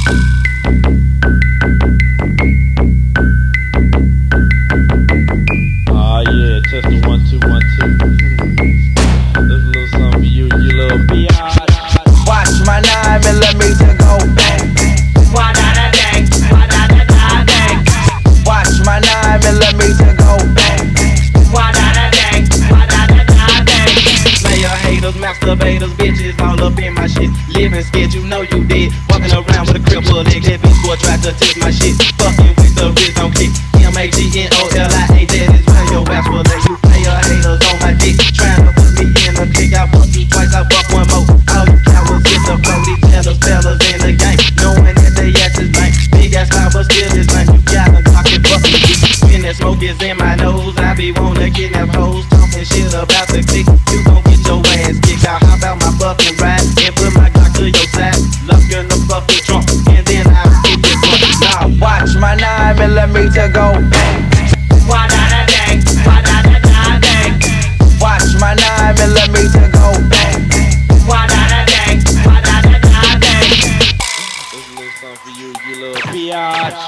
Yeah, test the 1 2 1 2. This a little something for you, you little biatch. Watch my 9mm go bang. Why not a dang? Why not a dang? Watch my 9mm go bang. Why not a dang? Why not a dang? Player haters, masturbators, bitches all up in my shit. Living scared, you know you did. Walking around with a cripple leg, that bitch boy tried to test my shit. Fucking with the wrist on kick. MAGNOLIA, that is where your ass will let you. Player haters on my dick, trying to put me in a kick. I fuck you twice, I fuck one more. All you cowards get the flow, these fellas in the game, knowing that they ass is lame. Big ass line, but still is lame. You gotta talk it, fuck me. When that smoke is in my nose, I be wanna kidnap hoes, talking shit about the click. You gon' get your ass kicked. I hop out my fucking ride and put my Glock to your side, lock in the fucking trunk, and then I'll get you drunk. Now watch my 9mm go bang. Why not a dang? Why not a dang? Watch my 9mm go bang. Why not a dang? Why not a dang? This a little something for you, you little biatch.